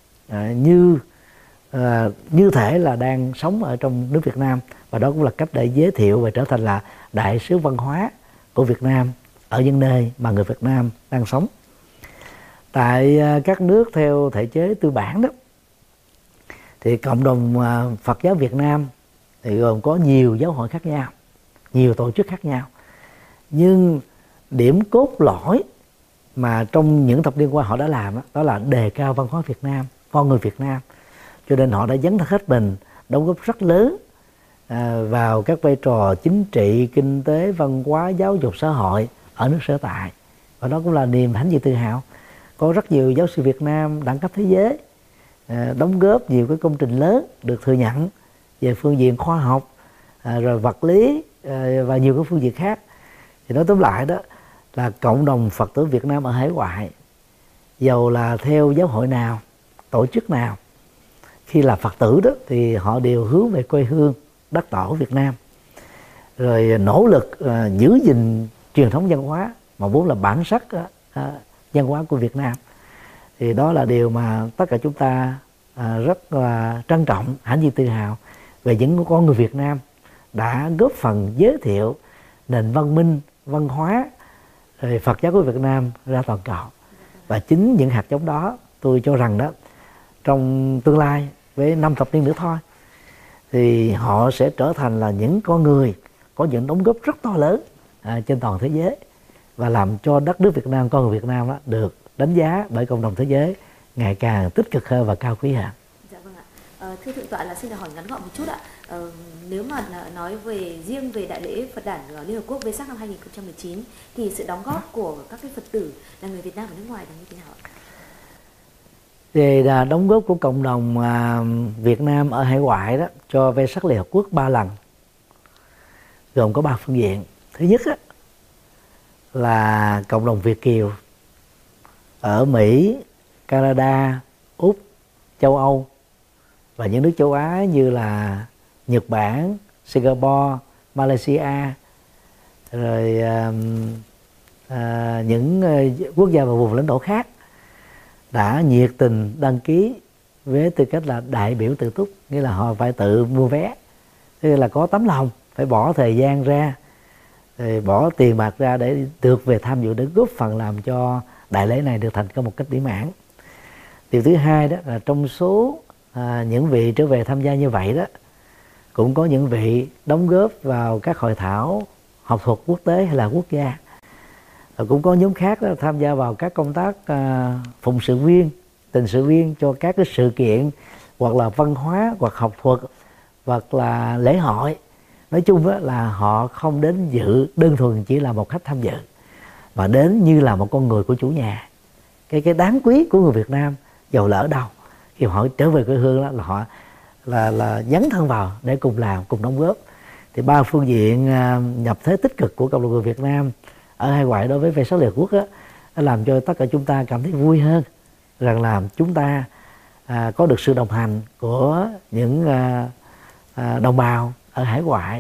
như thể là đang sống ở trong nước Việt Nam. Và đó cũng là cách để giới thiệu và trở thành là đại sứ văn hóa của Việt Nam ở những nơi mà người Việt Nam đang sống. Tại các nước theo thể chế tư bản đó, thì cộng đồng Phật giáo Việt Nam thì gồm có nhiều giáo hội khác nhau, nhiều tổ chức khác nhau, nhưng điểm cốt lõi mà trong những thập niên qua họ đã làm đó là đề cao văn hóa Việt Nam, con người Việt Nam. Cho nên họ đã dấn thân hết mình, đóng góp rất lớn vào các vai trò chính trị, kinh tế, văn hóa, giáo dục, xã hội ở nước sở tại. Và đó cũng là niềm hãnh diện tự hào. Có rất nhiều giáo sư Việt Nam đẳng cấp thế giới đóng góp nhiều cái công trình lớn được thừa nhận về phương diện khoa học, rồi vật lý và nhiều cái phương diện khác. Thì nói tóm lại đó là cộng đồng Phật tử Việt Nam ở hải ngoại, dầu là theo giáo hội nào, tổ chức nào, khi là Phật tử đó thì họ đều hướng về quê hương đất tổ Việt Nam, rồi nỗ lực giữ gìn truyền thống văn hóa mà vốn là bản sắc văn hóa của Việt Nam. Thì đó là điều mà tất cả chúng ta rất là trân trọng, hãnh diện tự hào về những con người Việt Nam đã góp phần giới thiệu nền văn minh, văn hóa, rồi Phật giáo của Việt Nam ra toàn cầu. Và chính những hạt giống đó, tôi cho rằng đó, trong tương lai với 5 thập niên nữa thôi, thì họ sẽ trở thành là những con người có những đóng góp rất to lớn trên toàn thế giới, và làm cho đất nước Việt Nam, con người Việt Nam đó, được đánh giá bởi cộng đồng thế giới ngày càng tích cực hơn và cao quý hơn. Dạ vâng ạ. Thưa Thượng tọa, là xin được hỏi ngắn gọn một chút ạ. Nếu mà nói về riêng về Đại lễ Phật đản Liên Hợp Quốc Vesak năm 2019 thì sự đóng góp của các cái Phật tử là người Việt Nam ở nước ngoài là như thế nào ạ? Về đóng góp của cộng đồng Việt Nam ở hải ngoại đó cho Vesak Liên Hợp Quốc 3 lần, gồm có 3 phương diện. Thứ nhất á, là cộng đồng Việt kiều ở Mỹ, Canada, Úc, châu Âu và những nước châu Á như là Nhật Bản, Singapore, Malaysia, rồi những quốc gia và vùng lãnh thổ khác đã nhiệt tình đăng ký với tư cách là đại biểu tự túc, nghĩa là họ phải tự mua vé, tức là có tấm lòng, phải bỏ thời gian ra, rồi bỏ tiền bạc ra để được về tham dự, để góp phần làm cho đại lễ này được thành công một cách mỹ mãn. Điều thứ hai đó là trong số những vị trở về tham gia như vậy đó, cũng có những vị đóng góp vào các hội thảo học thuật quốc tế hay là quốc gia. Rồi cũng có nhóm khác đó tham gia vào các công tác phụng sự viên, tình sự viên cho các cái sự kiện hoặc là văn hóa, hoặc học thuật, hoặc là lễ hội. Nói chung đó là họ không đến dự đơn thuần chỉ là một khách tham dự, mà đến như là một con người của chủ nhà. Cái đáng quý của người Việt Nam dầu lỡ đâu, khi họ trở về quê hương đó là họ là dấn thân vào để cùng làm, cùng đóng góp. Thì 3 phương diện nhập thế tích cực của cộng đồng người Việt Nam ở hải ngoại đối với Vesak Liên Hợp Quốc đó, nó làm cho tất cả chúng ta cảm thấy vui hơn rằng là chúng ta có được sự đồng hành của những đồng bào ở hải ngoại.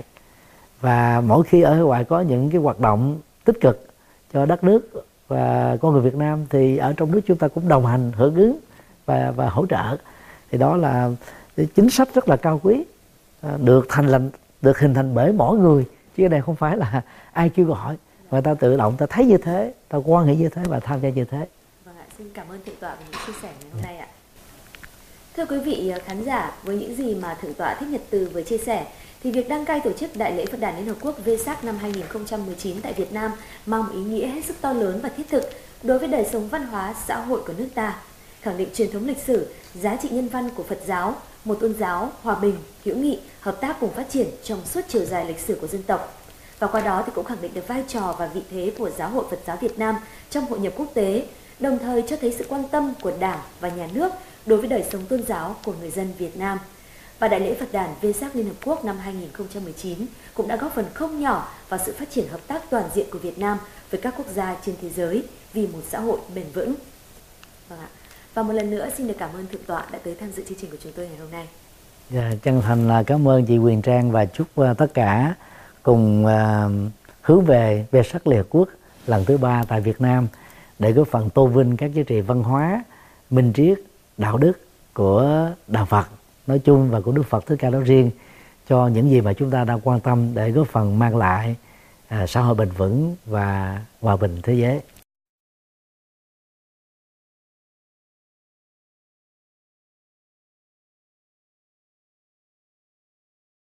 Và mỗi khi ở hải ngoại có những cái hoạt động tích cực cho đất nước và con người Việt Nam, thì ở trong nước chúng ta cũng đồng hành, hưởng ứng và hỗ trợ. Thì đó là chính sách rất là cao quý, được hình thành bởi mỗi người, chứ cái này không phải là ai kêu gọi, mà ta tự động, ta thấy như thế, ta quan hệ như thế và tham gia như thế. Vâng ạ, xin cảm ơn Thượng tọa về những chia sẻ ngày hôm nay ạ. Thưa quý vị khán giả, với những gì mà Thượng tọa Thích Nhật Từ vừa chia sẻ, thì việc đăng cai tổ chức Đại lễ Phật đản Liên Hợp Quốc Vesak năm 2019 tại Việt Nam mang một ý nghĩa hết sức to lớn và thiết thực đối với đời sống văn hóa xã hội của nước ta, khẳng định truyền thống lịch sử, giá trị nhân văn của Phật giáo, một tôn giáo hòa bình, hữu nghị, hợp tác cùng phát triển trong suốt chiều dài lịch sử của dân tộc. Và qua đó thì cũng khẳng định được vai trò và vị thế của Giáo hội Phật giáo Việt Nam trong hội nhập quốc tế, đồng thời cho thấy sự quan tâm của Đảng và Nhà nước đối với đời sống tôn giáo của người dân Việt Nam. Và Đại lễ Phật đản Vesak Liên Hợp Quốc năm 2019 cũng đã góp phần không nhỏ vào sự phát triển hợp tác toàn diện của Việt Nam với các quốc gia trên thế giới vì một xã hội bền vững. Vâng ạ. Và một lần nữa xin được cảm ơn Thượng tọa đã tới tham dự chương trình của chúng tôi ngày hôm nay. Dạ, chân thành là cảm ơn chị Huyền Trang và chúc tất cả cùng hướng về Vesak Liên Hợp Quốc lần thứ 3 tại Việt Nam để góp phần tôn vinh các giá trị văn hóa, minh triết, đạo đức của đạo Phật nói chung và của Đức Phật Thích Ca nói riêng, cho những gì mà chúng ta đang quan tâm để góp phần mang lại xã hội bền vững và hòa bình thế giới.